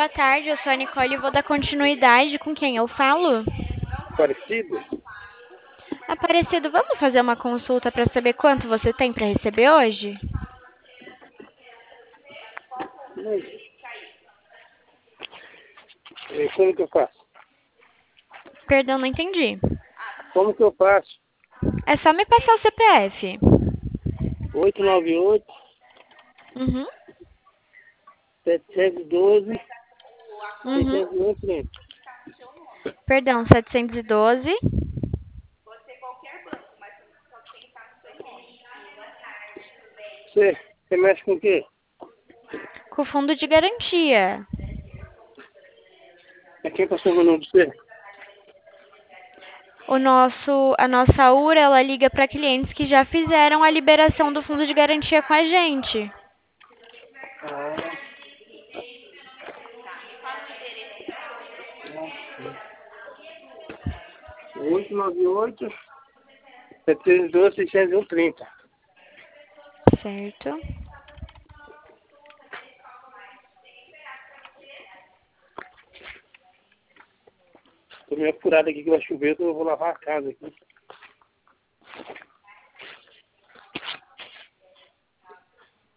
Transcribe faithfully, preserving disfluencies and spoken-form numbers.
Boa tarde, eu sou a Nicole e vou dar continuidade com quem eu falo. Parecido? Aparecido, vamos fazer uma consulta para saber quanto você tem para receber hoje? Mas, eh, como que eu faço? Perdão, não entendi. Como que eu faço? É só me passar o C P F. oito nove oito, Uhum, sete um dois, uhum. seis zero um três. Perdão, setecentos e doze. Você, você mexe com o quê? Com o fundo de garantia. É quem passou meu nome de você? O nosso, a nossa U R, ela liga para clientes que já fizeram a liberação do fundo de garantia com a gente. Ah, oito nove oito, sete dois, seis zero um três. Certo. Tô meio apurado aqui que vai chover, então eu vou lavar a casa aqui.